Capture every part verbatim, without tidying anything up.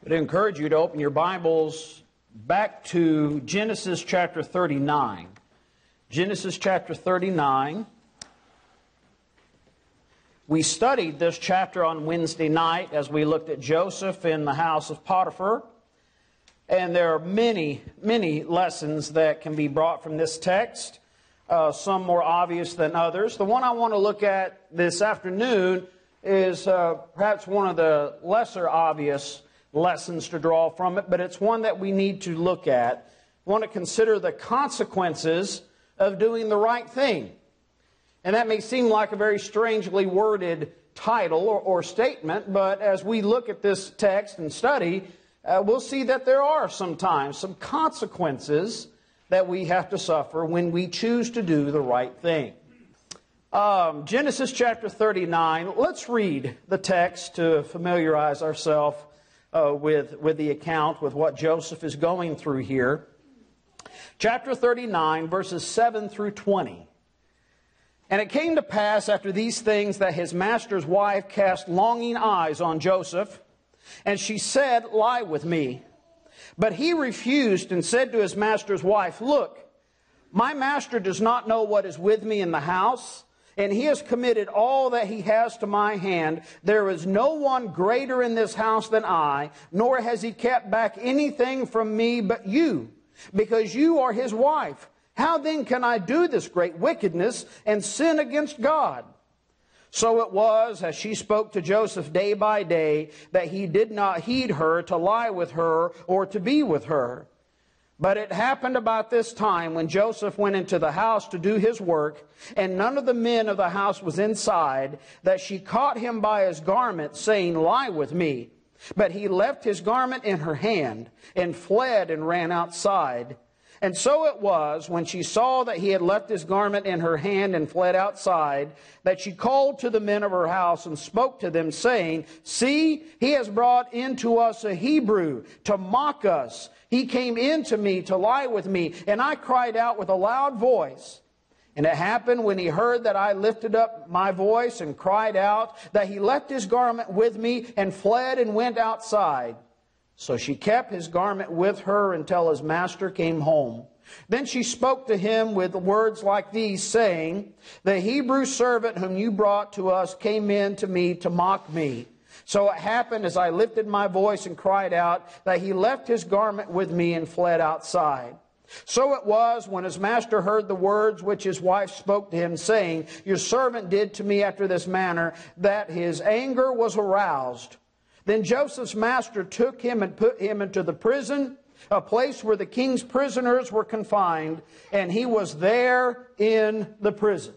I'd encourage you to open your Bibles back to Genesis chapter thirty-nine. Genesis chapter thirty-nine. We studied this chapter on Wednesday night as we looked at Joseph in the house of Potiphar. And there are many, many lessons that can be brought from this text, uh, some more obvious than others. The one I want to look at this afternoon is uh, perhaps one of the lesser obvious lessons to draw from it, but it's one that we need to look at. We want to consider the consequences of doing the right thing. And that may seem like a very strangely worded title or, or statement, but as we look at this text and study, uh, we'll see that there are sometimes some consequences that we have to suffer when we choose to do the right thing. Um, Genesis chapter thirty-nine, let's read the text to familiarize ourselves Uh, with, with the account, with what Joseph is going through here. Chapter thirty-nine, verses seven through twenty. And it came to pass after these things that his master's wife cast longing eyes on Joseph, and she said, "Lie with me." But he refused and said to his master's wife, "Look, my master does not know what is with me in the house, and he has committed all that he has to my hand. There is no one greater in this house than I, nor has he kept back anything from me but you, because you are his wife. How then can I do this great wickedness and sin against God?" So it was, as she spoke to Joseph day by day, that he did not heed her to lie with her or to be with her. But it happened about this time when Joseph went into the house to do his work, and none of the men of the house was inside, that she caught him by his garment, saying, "Lie with me." But he left his garment in her hand, and fled and ran outside. And so it was, when she saw that he had left his garment in her hand and fled outside, that she called to the men of her house and spoke to them, saying, "See, he has brought into us a Hebrew to mock us. He came in to me to lie with me, and I cried out with a loud voice. And it happened when he heard that I lifted up my voice and cried out, that he left his garment with me and fled and went outside. So she kept his garment with her until his master came home. Then she spoke to him with words like these, saying, 'The Hebrew servant whom you brought to us came in to me to mock me.' So it happened, as I lifted my voice and cried out, that he left his garment with me and fled outside. So it was, when his master heard the words which his wife spoke to him, saying, 'Your servant did to me after this manner,' that his anger was aroused. Then Joseph's master took him and put him into the prison, a place where the king's prisoners were confined, and he was there in the prison."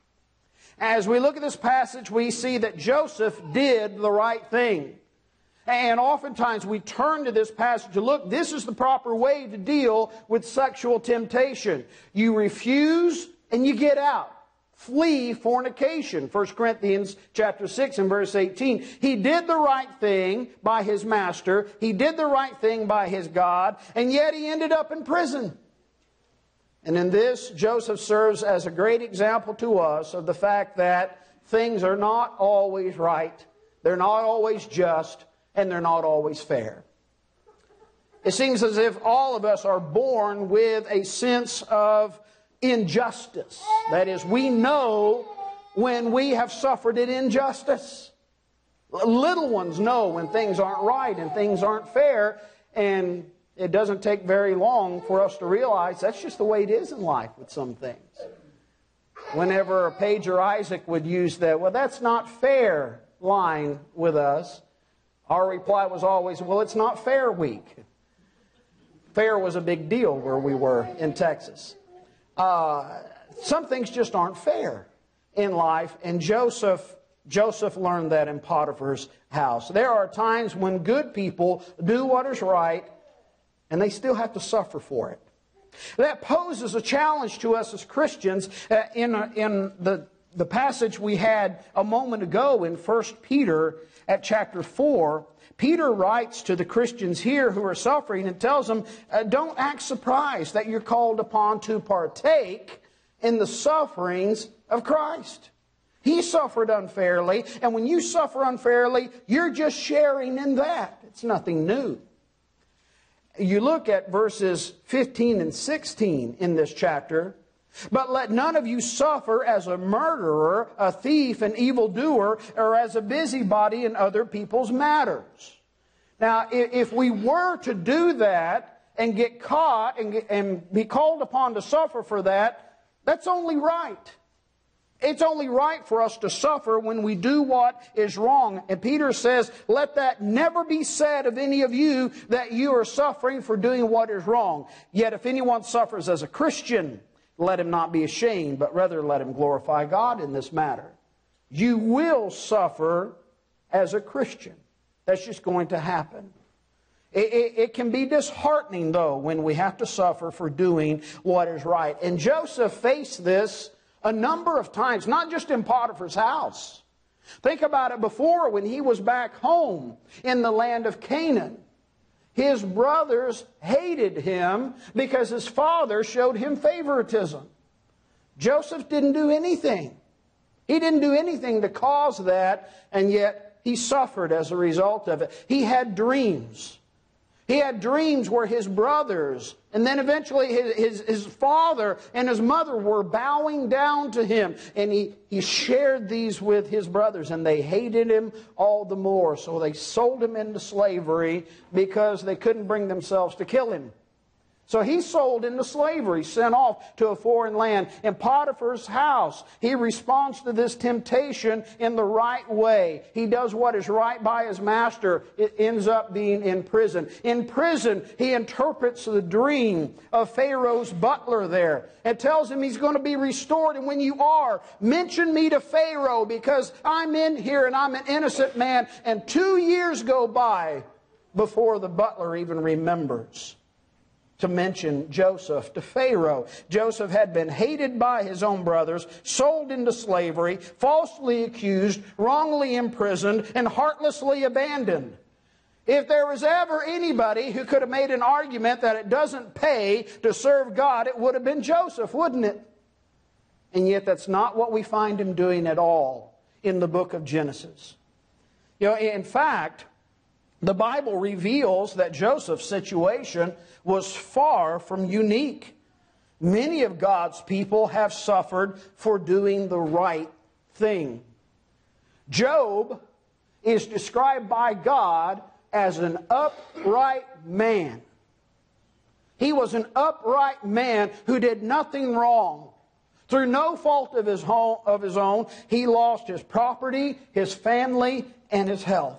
As we look at this passage, we see that Joseph did the right thing. And oftentimes we turn to this passage to look, this is the proper way to deal with sexual temptation. You refuse and you get out. Flee fornication. First Corinthians chapter six and verse eighteen. He did the right thing by his master. He did the right thing by his God. And yet he ended up in prison. And in this, Joseph serves as a great example to us of the fact that things are not always right, they're not always just, and they're not always fair. It seems as if all of us are born with a sense of injustice. That is, we know when we have suffered an injustice. Little ones know when things aren't right and things aren't fair, and it doesn't take very long for us to realize that's just the way it is in life with some things. Whenever Pager Isaac would use that, "Well, that's not fair" line with us, our reply was always, "Well, it's not fair week." Fair was a big deal where we were in Texas. Uh, some things just aren't fair in life, and Joseph Joseph learned that in Potiphar's house. There are times when good people do what is right, and they still have to suffer for it. That poses a challenge to us as Christians. Uh, in in the, the passage we had a moment ago in First Peter at chapter four, Peter writes to the Christians here who are suffering and tells them, uh, don't act surprised that you're called upon to partake in the sufferings of Christ. He suffered unfairly, and when you suffer unfairly, you're just sharing in that. It's nothing new. You look at verses fifteen and sixteen in this chapter. But let none of you suffer as a murderer, a thief, an evildoer, or as a busybody in other people's matters. Now, if we were to do that and get caught and, get, and be called upon to suffer for that, that's only right. It's only right for us to suffer when we do what is wrong. And Peter says, let that never be said of any of you that you are suffering for doing what is wrong. Yet if anyone suffers as a Christian, let him not be ashamed, but rather let him glorify God in this matter. You will suffer as a Christian. That's just going to happen. It, it, it can be disheartening, though, when we have to suffer for doing what is right. And Joseph faced this a number of times, not just in Potiphar's house. Think about it before when he was back home in the land of Canaan. His brothers hated him because his father showed him favoritism. Joseph didn't do anything. He didn't do anything to cause that, and yet he suffered as a result of it. He had dreams. He had dreams where his brothers, and then eventually his, his, his father and his mother were bowing down to him. And he, he shared these with his brothers, and they hated him all the more. So they sold him into slavery because they couldn't bring themselves to kill him. So he's sold into slavery, sent off to a foreign land. In Potiphar's house, he responds to this temptation in the right way. He does what is right by his master. It ends up being in prison. In prison, he interprets the dream of Pharaoh's butler there. It tells him he's going to be restored. And when you are, mention me to Pharaoh, because I'm in here and I'm an innocent man. And two years go by before the butler even remembers to mention Joseph to Pharaoh. Joseph had been hated by his own brothers, sold into slavery, falsely accused, wrongly imprisoned, and heartlessly abandoned. If there was ever anybody who could have made an argument that it doesn't pay to serve God, it would have been Joseph, wouldn't it? And yet that's not what we find him doing at all in the book of Genesis. You know, in fact, the Bible reveals that Joseph's situation was far from unique. Many of God's people have suffered for doing the right thing. Job is described by God as an upright man. He was an upright man who did nothing wrong. Through no fault of his home, of his own, he lost his property, his family, and his health.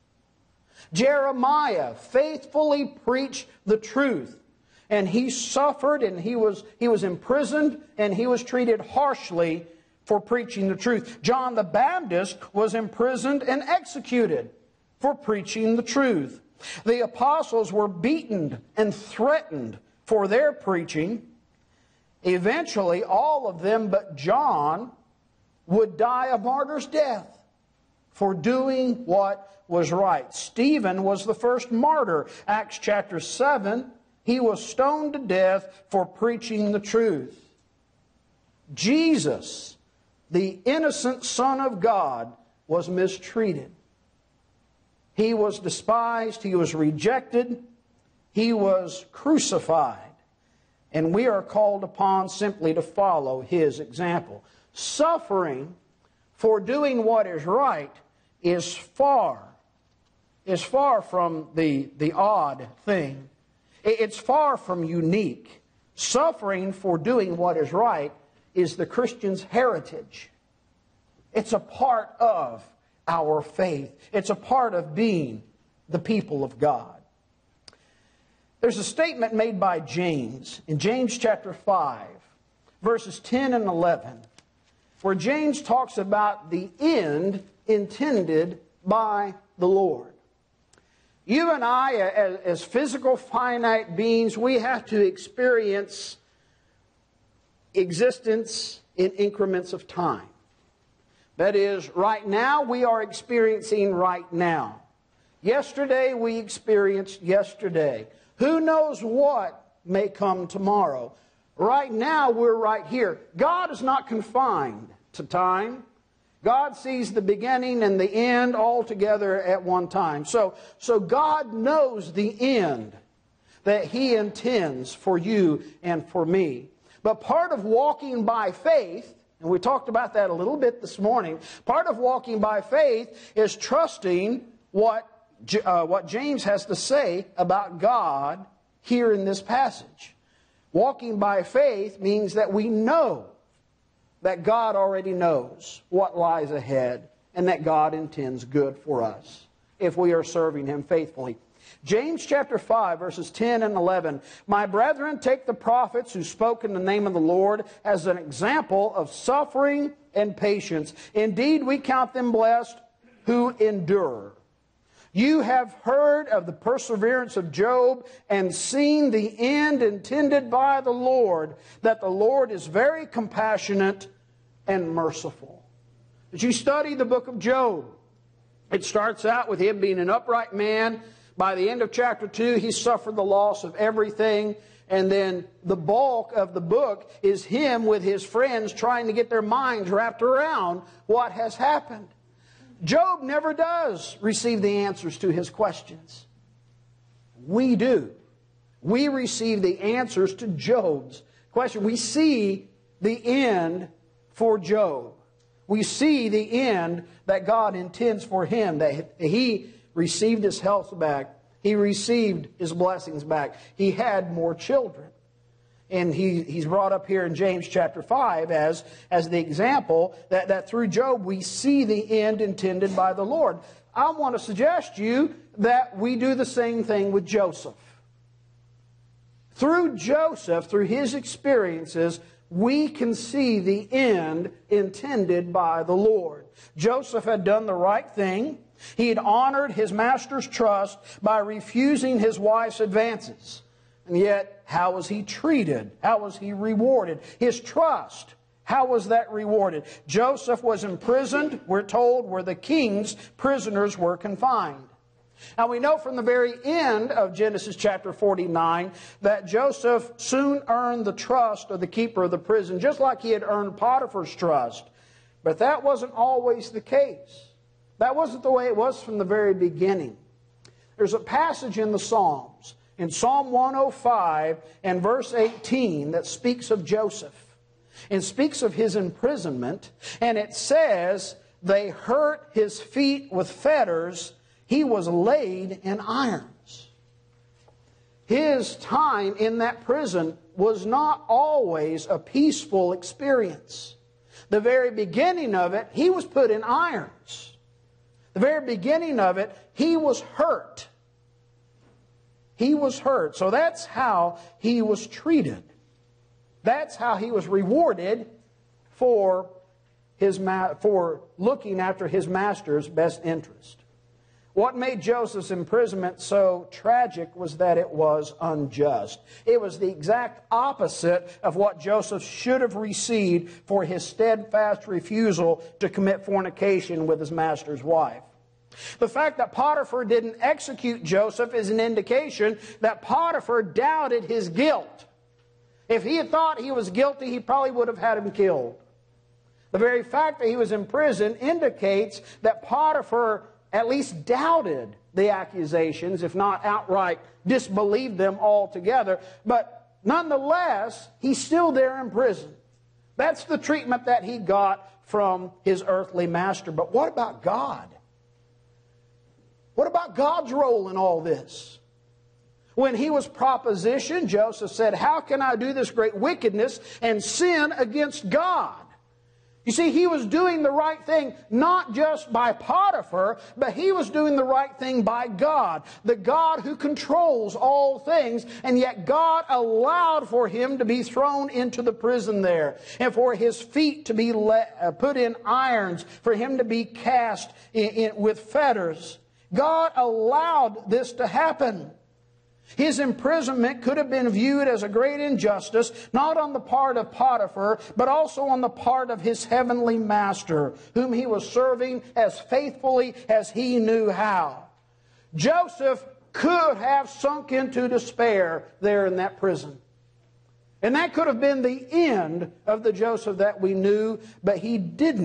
Jeremiah faithfully preached the truth, and he suffered, and he was, he was imprisoned, and he was treated harshly for preaching the truth. John the Baptist was imprisoned and executed for preaching the truth. The apostles were beaten and threatened for their preaching. Eventually, all of them but John would die a martyr's death for doing what was right. Stephen was the first martyr. Acts chapter seven, he was stoned to death for preaching the truth. Jesus, the innocent Son of God, was mistreated. He was despised, he was rejected, he was crucified. And we are called upon simply to follow his example. Suffering for doing what is right is far, is far from the, the odd thing. It's far from unique. Suffering for doing what is right is the Christian's heritage. It's a part of our faith. It's a part of being the people of God. There's a statement made by James in James chapter five, verses ten and eleven, where James talks about the end intended by the Lord. You and I, as, as physical finite beings, we have to experience existence in increments of time. That is, right now we are experiencing right now. Yesterday we experienced yesterday. Who knows what may come tomorrow? Right now we're right here. God is not confined to time. God sees the beginning and the end all together at one time. So, so God knows the end that He intends for you and for me. But part of walking by faith, and we talked about that a little bit this morning, part of walking by faith is trusting what, uh, what James has to say about God here in this passage. Walking by faith means that we know that God already knows what lies ahead and that God intends good for us if we are serving Him faithfully. James chapter five, verses ten and eleven. My brethren, take the prophets who spoke in the name of the Lord as an example of suffering and patience. Indeed, we count them blessed who endure. You have heard of the perseverance of Job and seen the end intended by the Lord, that the Lord is very compassionate and merciful. As you study the book of Job, it starts out with him being an upright man. By the end of chapter two, he suffered the loss of everything. And then the bulk of the book is him with his friends trying to get their minds wrapped around what has happened. Job never does receive the answers to his questions. We do. We receive the answers to Job's question. We see the end for Job. We see the end that God intends for him, that he received his health back. He received his blessings back. He had more children. And he, he's brought up here in James chapter five as, as the example that, that through Job we see the end intended by the Lord. I want to suggest to you that we do the same thing with Joseph. Through Joseph, through his experiences, we can see the end intended by the Lord. Joseph had done the right thing. He had honored his master's trust by refusing his wife's advances. And yet, how was he treated? How was he rewarded? His trust, how was that rewarded? Joseph was imprisoned, we're told, where the king's prisoners were confined. Now we know from the very end of Genesis chapter forty-nine that Joseph soon earned the trust of the keeper of the prison, just like he had earned Potiphar's trust. But that wasn't always the case. That wasn't the way it was from the very beginning. There's a passage in the Psalms, in Psalm one oh five and verse eighteen, that speaks of Joseph and speaks of his imprisonment. And it says, they hurt his feet with fetters, he was laid in irons. His time in that prison was not always a peaceful experience. The very beginning of it, he was put in irons. The very beginning of it, he was hurt. He was hurt. So that's how he was treated. That's how he was rewarded for, his ma- for looking after his master's best interest. What made Joseph's imprisonment so tragic was that it was unjust. It was the exact opposite of what Joseph should have received for his steadfast refusal to commit fornication with his master's wife. The fact that Potiphar didn't execute Joseph is an indication that Potiphar doubted his guilt. If he had thought he was guilty, he probably would have had him killed. The very fact that he was in prison indicates that Potiphar at least doubted the accusations, if not outright disbelieved them altogether. But nonetheless, he's still there in prison. That's the treatment that he got from his earthly master. But what about God? What about God's role in all this? When he was propositioned, Joseph said, how can I do this great wickedness and sin against God? You see, he was doing the right thing not just by Potiphar, but he was doing the right thing by God, the God who controls all things. And yet God allowed for him to be thrown into the prison there, and for his feet to be let, uh, put in irons, for him to be cast in, in, with fetters. God allowed this to happen. His imprisonment could have been viewed as a great injustice, not on the part of Potiphar, but also on the part of his heavenly master, whom he was serving as faithfully as he knew how. Joseph could have sunk into despair there in that prison. And that could have been the end of the Joseph that we knew, but he didn't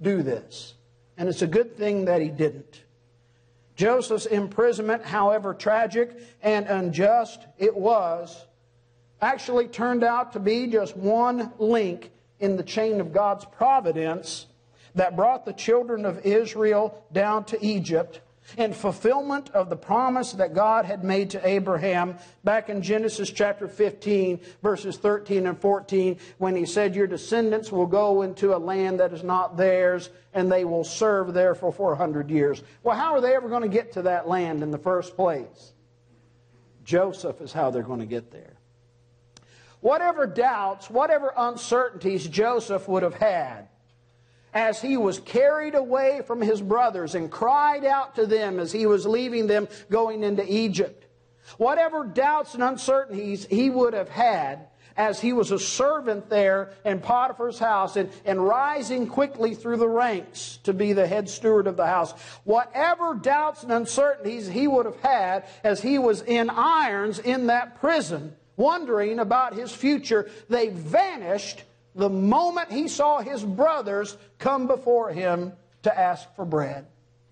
do this. And it's a good thing that he didn't. Joseph's imprisonment, however tragic and unjust it was, actually turned out to be just one link in the chain of God's providence that brought the children of Israel down to Egypt in fulfillment of the promise that God had made to Abraham back in Genesis chapter fifteen, verses thirteen and fourteen, when he said, your descendants will go into a land that is not theirs, and they will serve there for four hundred years. Well, how are they ever going to get to that land in the first place? Joseph is how they're going to get there. Whatever doubts, whatever uncertainties Joseph would have had, as he was carried away from his brothers and cried out to them as he was leaving them going into Egypt. Whatever doubts and uncertainties he would have had as he was a servant there in Potiphar's house and, and rising quickly through the ranks to be the head steward of the house. Whatever doubts and uncertainties he would have had as he was in irons in that prison, wondering about his future, they vanished the moment he saw his brothers come before him to ask for bread.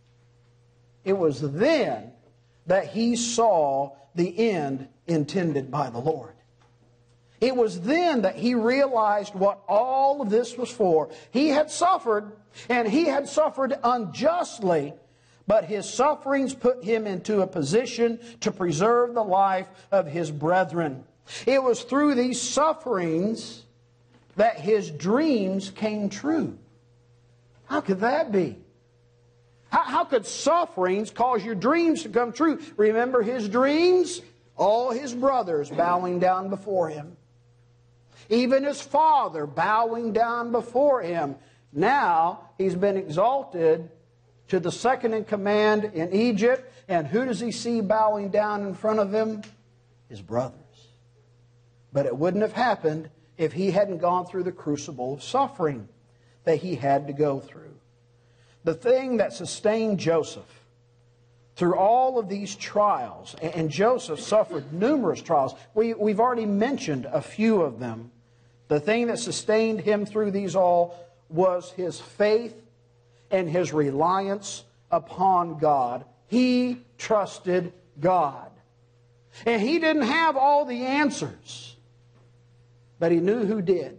It was then that he saw the end intended by the Lord. It was then that he realized what all of this was for. He had suffered, and he had suffered unjustly, but his sufferings put him into a position to preserve the life of his brethren. It was through these sufferings that his dreams came true. How could that be? How, how could sufferings cause your dreams to come true? Remember his dreams? All his brothers bowing down before him. Even his father bowing down before him. Now he's been exalted to the second in command in Egypt. And who does he see bowing down in front of him? His brothers. But it wouldn't have happened if he hadn't gone through the crucible of suffering that he had to go through. The thing that sustained Joseph through all of these trials, and Joseph suffered numerous trials. We, we've already mentioned a few of them. The thing that sustained him through these all was his faith and his reliance upon God. He trusted God. And he didn't have all the answers, but he knew who did.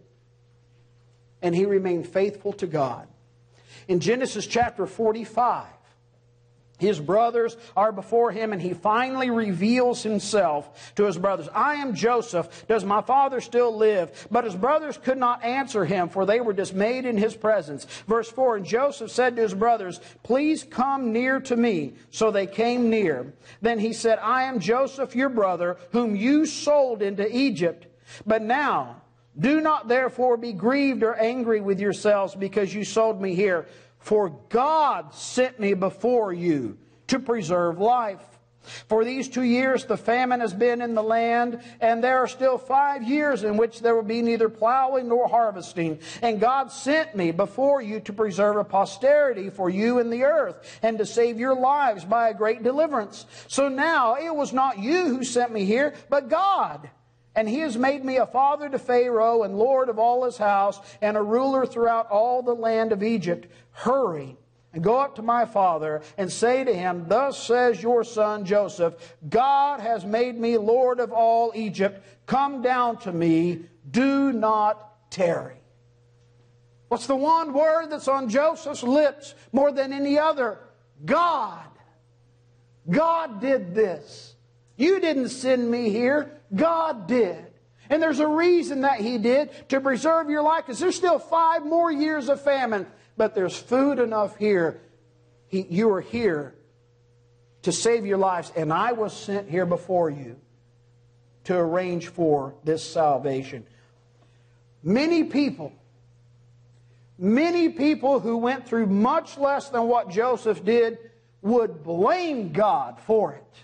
And he remained faithful to God. In Genesis chapter forty-five, his brothers are before him, and he finally reveals himself to his brothers. I am Joseph. Does my father still live? But his brothers could not answer him, for they were dismayed in his presence. Verse four, and Joseph said to his brothers, please come near to me. So they came near. Then he said, I am Joseph, your brother, whom you sold into Egypt. But now, do not therefore be grieved or angry with yourselves because you sold me here. For God sent me before you to preserve life. For these two years the famine has been in the land, and there are still five years in which there will be neither plowing nor harvesting. And God sent me before you to preserve a posterity for you in the earth, and to save your lives by a great deliverance. So now it was not you who sent me here, but God. And he has made me a father to Pharaoh and lord of all his house and a ruler throughout all the land of Egypt. Hurry and go up to my father and say to him, thus says your son Joseph, God has made me lord of all Egypt. Come down to me. Do not tarry. What's the one word that's on Joseph's lips more than any other? God. God did this. You didn't send me here. God did. And there's a reason that he did, to preserve your life, because there's still five more years of famine. But there's food enough here. He, you are here to save your lives. And I was sent here before you to arrange for this salvation. Many people, many people who went through much less than what Joseph did would blame God for it.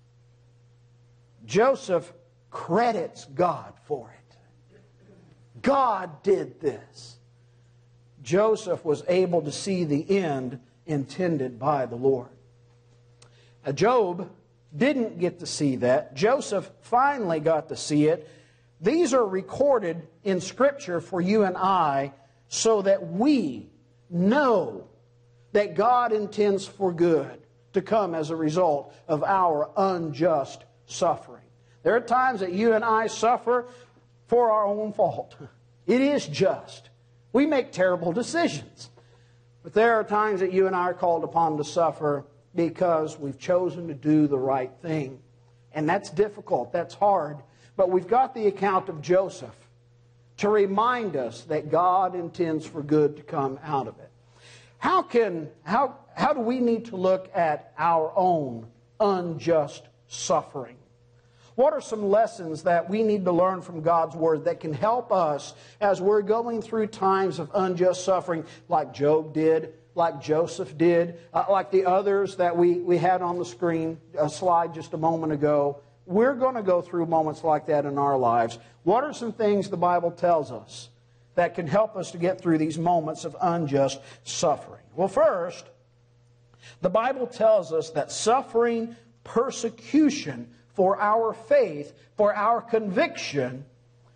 Joseph credits God for it. God did this. Joseph was able to see the end intended by the Lord. Now, Job didn't get to see that. Joseph finally got to see it. These are recorded in Scripture for you and I so that we know that God intends for good to come as a result of our unjust suffering. There are times that you and I suffer for our own fault. It is just. We make terrible decisions. But there are times that you and I are called upon to suffer because we've chosen to do the right thing. And that's difficult, that's hard. But we've got the account of Joseph to remind us that God intends for good to come out of it. How can, how, how do we need to look at our own unjust suffering? What are some lessons that we need to learn from God's Word that can help us as we're going through times of unjust suffering like Job did, like Joseph did, uh, like the others that we, we had on the screen, a slide just a moment ago? We're going to go through moments like that in our lives. What are some things the Bible tells us that can help us to get through these moments of unjust suffering? Well, first, the Bible tells us that suffering persecution for our faith, for our conviction,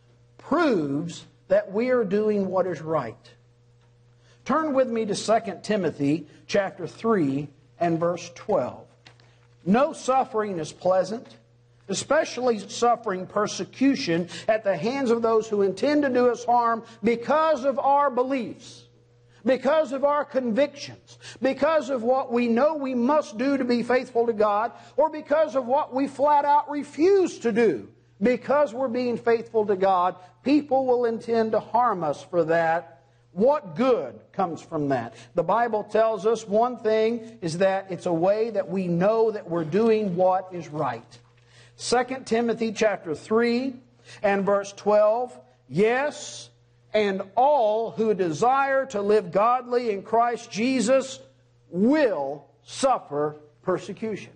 proves that we are doing what is right. Turn with me to Second Timothy chapter three and verse twelve. No suffering is pleasant, especially suffering persecution at the hands of those who intend to do us harm because of our beliefs, because of our convictions, because of what we know we must do to be faithful to God, or because of what we flat out refuse to do. Because we're being faithful to God, people will intend to harm us for that. What good comes from that? The Bible tells us one thing is that it's a way that we know that we're doing what is right. Second Timothy chapter three and verse twelve, yes, and all who desire to live godly in Christ Jesus will suffer persecution.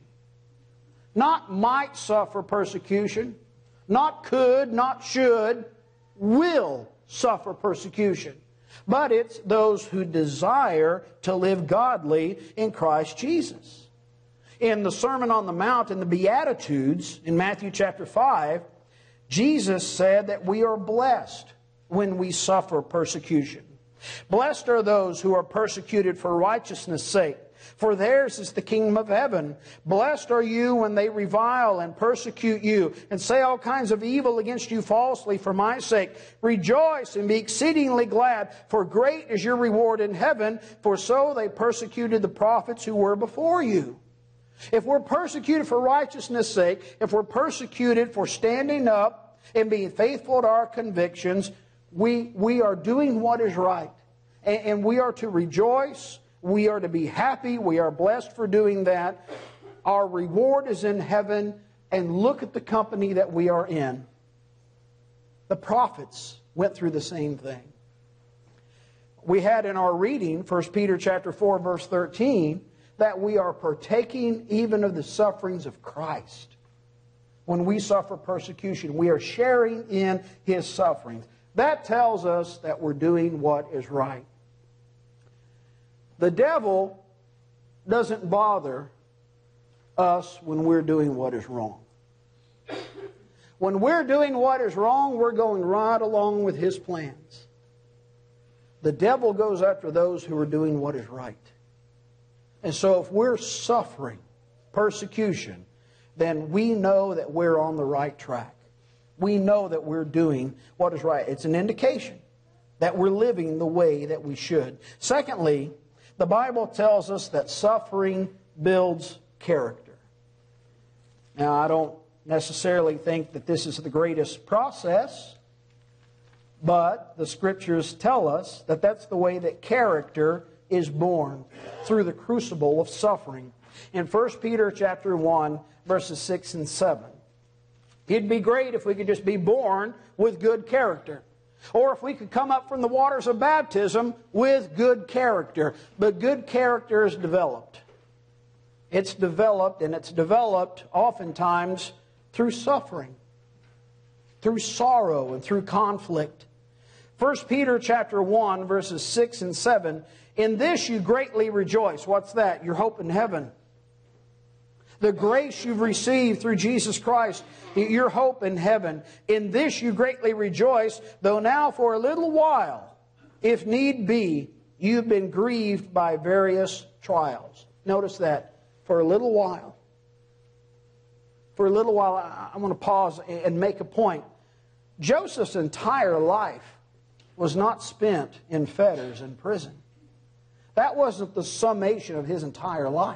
Not might suffer persecution, not could, not should, will suffer persecution. But it's those who desire to live godly in Christ Jesus. In the Sermon on the Mount, in the Beatitudes, in Matthew chapter five, Jesus said that we are blessed when we suffer persecution. Blessed are those who are persecuted for righteousness' sake, for theirs is the kingdom of heaven. Blessed are you when they revile and persecute you and say all kinds of evil against you falsely for my sake. Rejoice and be exceedingly glad, for great is your reward in heaven, for so they persecuted the prophets who were before you. If we're persecuted for righteousness' sake, if we're persecuted for standing up and being faithful to our convictions, we, we are doing what is right. And, and we are to rejoice. We are to be happy. We are blessed for doing that. Our reward is in heaven. And look at the company that we are in. The prophets went through the same thing. We had in our reading, First Peter chapter four, verse thirteen, that we are partaking even of the sufferings of Christ. When we suffer persecution, we are sharing in His sufferings. That tells us that we're doing what is right. The devil doesn't bother us when we're doing what is wrong. When we're doing what is wrong, we're going right along with his plans. The devil goes after those who are doing what is right. And so if we're suffering persecution, then we know that we're on the right track. We know that we're doing what is right. It's an indication that we're living the way that we should. Secondly, the Bible tells us that suffering builds character. Now, I don't necessarily think that this is the greatest process, but the Scriptures tell us that that's the way that character is born, through the crucible of suffering. In First Peter chapter one, verses six and seven. It'd be great if we could just be born with good character. Or if we could come up from the waters of baptism with good character. But good character is developed. It's developed, and it's developed oftentimes through suffering, through sorrow, and through conflict. First Peter chapter one, verses six and seven. In this you greatly rejoice. What's that? Your hope in heaven. The grace you've received through Jesus Christ, your hope in heaven. In this you greatly rejoice, though now for a little while, if need be, you've been grieved by various trials. Notice that. For a little while. For a little while, I want to pause and make a point. Joseph's entire life was not spent in fetters and prison. That wasn't the summation of his entire life.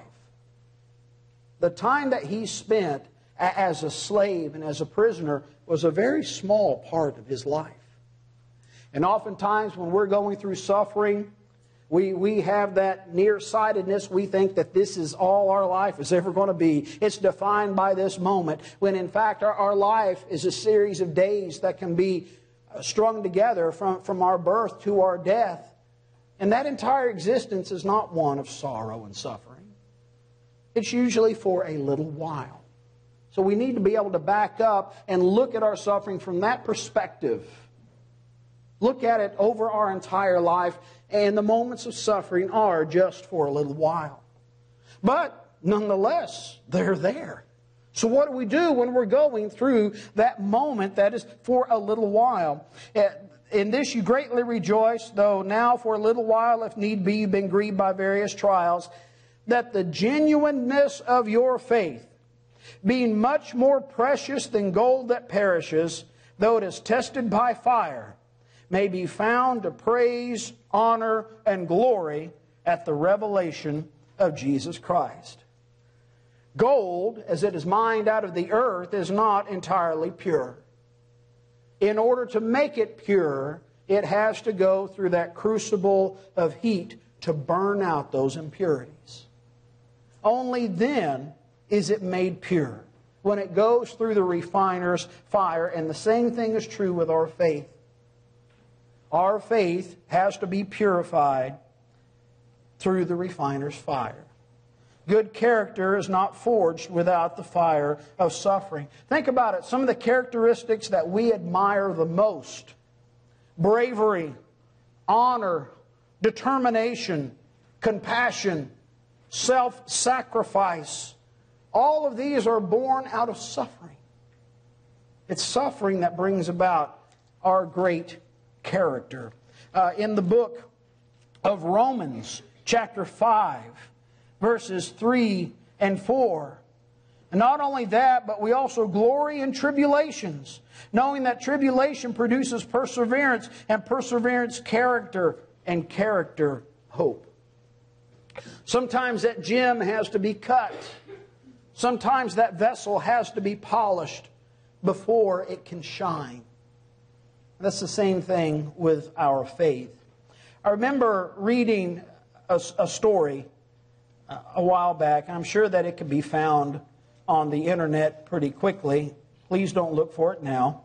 The time that he spent as a slave and as a prisoner was a very small part of his life. And oftentimes when we're going through suffering, we, we have that nearsightedness. We think that this is all our life is ever going to be. It's defined by this moment. When in fact our, our life is a series of days that can be strung together from, from our birth to our death. And that entire existence is not one of sorrow and suffering. It's usually for a little while. So we need to be able to back up and look at our suffering from that perspective. Look at it over our entire life, and the moments of suffering are just for a little while. But nonetheless, they're there. So what do we do when we're going through that moment that is for a little while? In this you greatly rejoice, though now for a little while, if need be, you've been grieved by various trials, that the genuineness of your faith, being much more precious than gold that perishes, though it is tested by fire, may be found to praise, honor, and glory at the revelation of Jesus Christ. Gold, as it is mined out of the earth, is not entirely pure. In order to make it pure, it has to go through that crucible of heat to burn out those impurities. Only then is it made pure, when it goes through the refiner's fire. And the same thing is true with our faith. Our faith has to be purified through the refiner's fire. Good character is not forged without the fire of suffering. Think about it. Some of the characteristics that we admire the most: bravery, honor, determination, compassion, self-sacrifice. All of these are born out of suffering. It's suffering that brings about our great character. Uh, in the book of Romans, chapter five, verses three and four. And not only that, but we also glory in tribulations, knowing that tribulation produces perseverance, and perseverance character, and character hope. Sometimes that gem has to be cut. Sometimes that vessel has to be polished before it can shine. That's the same thing with our faith. I remember reading a, a story a while back. I'm sure that it can be found on the internet pretty quickly. Please don't look for it now.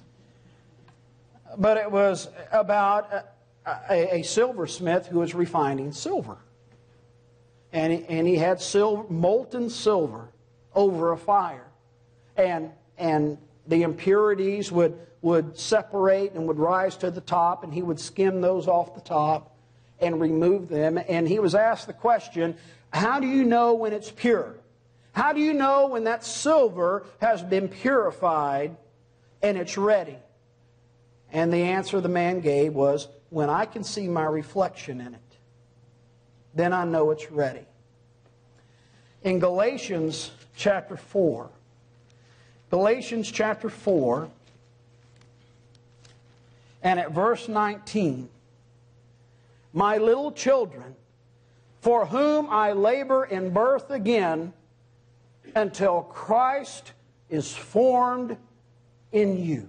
But it was about a, a, a silversmith who was refining silver. And he, and he had silver, molten silver over a fire. And, and the impurities would, would separate and would rise to the top, and he would skim those off the top and remove them. And he was asked the question, how do you know when it's pure? How do you know when that silver has been purified and it's ready? And the answer the man gave was, when I can see my reflection in it, then I know it's ready. In Galatians chapter four, Galatians chapter four, and at verse nineteen, my little children, for whom I labor in birth again, until Christ is formed in you.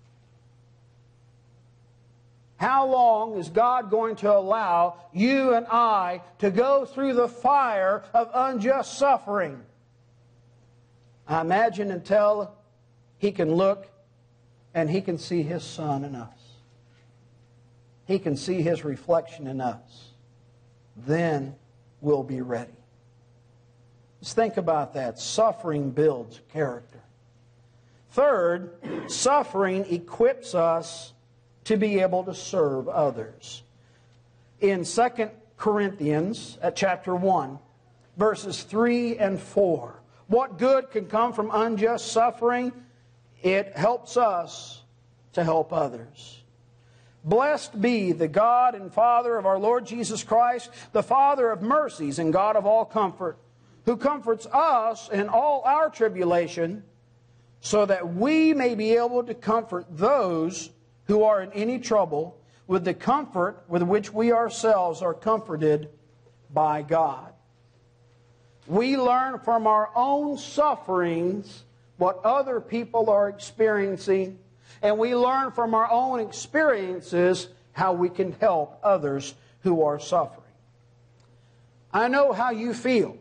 How long is God going to allow you and I to go through the fire of unjust suffering? I imagine until He can look and He can see His Son in us. He can see His reflection in us. Then we'll be ready. Just think about that. Suffering builds character. Third, suffering equips us to be able to serve others. In Second Corinthians, at chapter one, verses three and four, what good can come from unjust suffering? It helps us to help others. Blessed be the God and Father of our Lord Jesus Christ, the Father of mercies and God of all comfort, who comforts us in all our tribulation, so that we may be able to comfort those who are in any trouble with the comfort with which we ourselves are comforted by God. We learn from our own sufferings what other people are experiencing, and we learn from our own experiences how we can help others who are suffering. I know how you feel.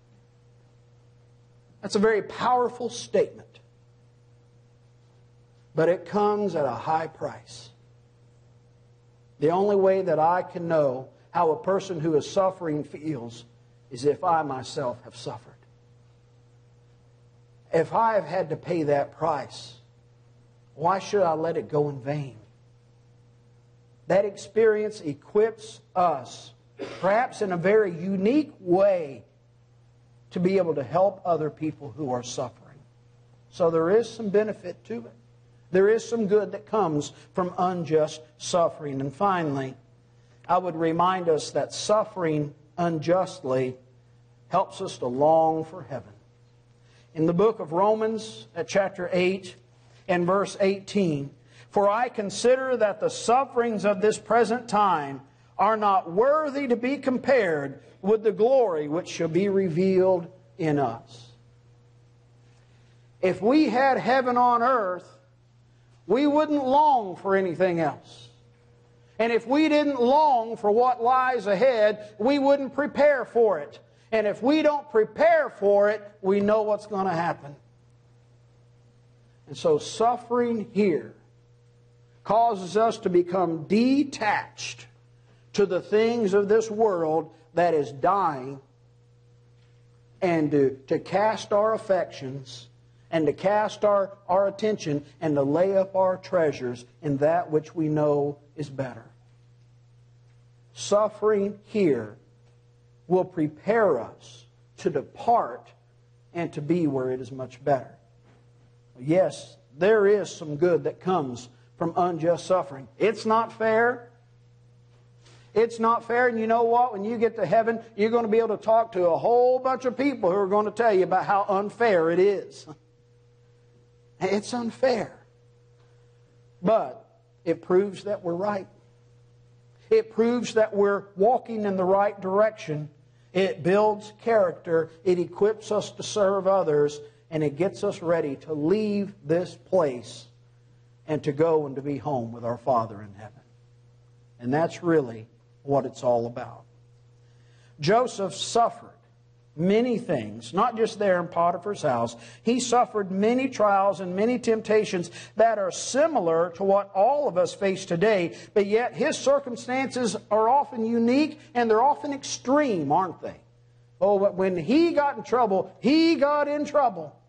That's a very powerful statement. But it comes at a high price. The only way that I can know how a person who is suffering feels is if I myself have suffered. If I have had to pay that price, why should I let it go in vain? That experience equips us, perhaps in a very unique way, to be able to help other people who are suffering. So there is some benefit to it. There is some good that comes from unjust suffering. And finally, I would remind us that suffering unjustly helps us to long for heaven. In the book of Romans, at chapter eight and verse eighteen, "For I consider that the sufferings of this present time are not worthy to be compared with the glory which shall be revealed in us." If we had heaven on earth, we wouldn't long for anything else. And if we didn't long for what lies ahead, we wouldn't prepare for it. And if we don't prepare for it, we know what's going to happen. And so suffering here causes us to become detached to the things of this world that is dying, and to, to cast our affections and to cast our, our attention and to lay up our treasures in that which we know is better. Suffering here will prepare us to depart and to be where it is much better. Yes, there is some good that comes from unjust suffering. It's not fair. It's not fair, and you know what? When you get to heaven, you're going to be able to talk to a whole bunch of people who are going to tell you about how unfair it is. It's unfair. But it proves that we're right. It proves that we're walking in the right direction. It builds character. It equips us to serve others. And it gets us ready to leave this place and to go and to be home with our Father in heaven. And that's really what it's all about. Joseph suffered many things, not just there in Potiphar's house. He suffered many trials and many temptations that are similar to what all of us face today, but yet his circumstances are often unique and they're often extreme, aren't they? Oh, but when he got in trouble, he got in trouble.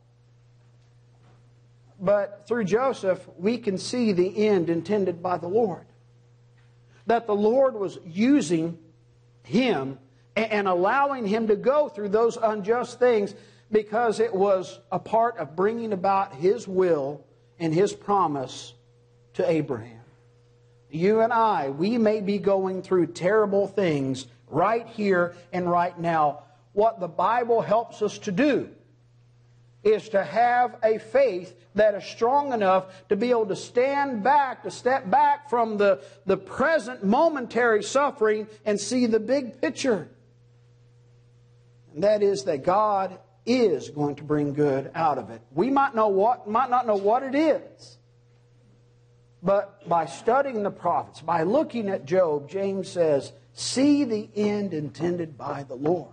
But through Joseph, we can see the end intended by the Lord. That the Lord was using him and allowing him to go through those unjust things because it was a part of bringing about his will and his promise to Abraham. You and I, we may be going through terrible things right here and right now. What the Bible helps us to do is to have a faith that is strong enough to be able to stand back, to step back from the, the present momentary suffering and see the big picture. And that is that God is going to bring good out of it. We might know what, might not know what it is. But by studying the prophets, by looking at Job, James says, see the end intended by the Lord.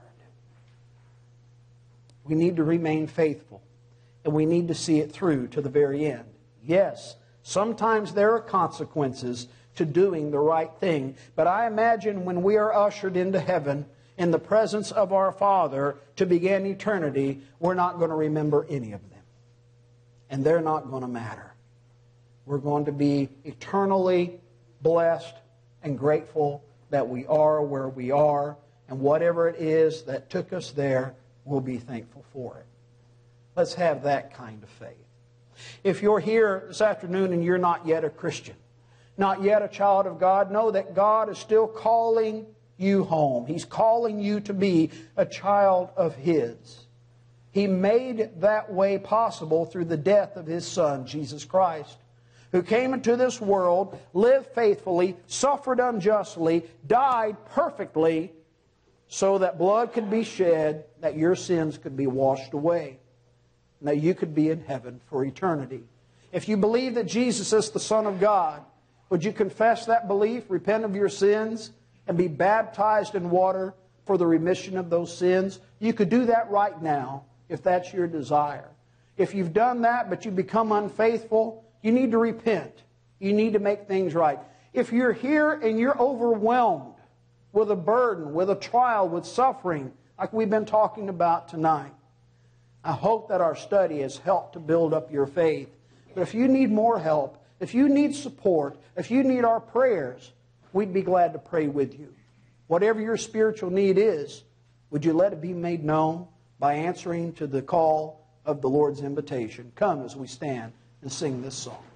We need to remain faithful, and we need to see it through to the very end. Yes, sometimes there are consequences to doing the right thing, but I imagine when we are ushered into heaven in the presence of our Father to begin eternity, we're not going to remember any of them. And they're not going to matter. We're going to be eternally blessed and grateful that we are where we are, and whatever it is that took us there, we'll be thankful for it. Let's have that kind of faith. If you're here this afternoon and you're not yet a Christian, not yet a child of God, know that God is still calling you home. He's calling you to be a child of His. He made that way possible through the death of His Son, Jesus Christ, who came into this world, lived faithfully, suffered unjustly, died perfectly, so that blood could be shed, that your sins could be washed away, and that you could be in heaven for eternity. If you believe that Jesus is the Son of God, would you confess that belief, repent of your sins, and be baptized in water for the remission of those sins? You could do that right now, if that's your desire. If you've done that, but you become unfaithful, you need to repent. You need to make things right. If you're here and you're overwhelmed with a burden, with a trial, with suffering, like we've been talking about tonight, I hope that our study has helped to build up your faith. But if you need more help, if you need support, if you need our prayers, we'd be glad to pray with you. Whatever your spiritual need is, would you let it be made known by answering to the call of the Lord's invitation? Come as we stand and sing this song.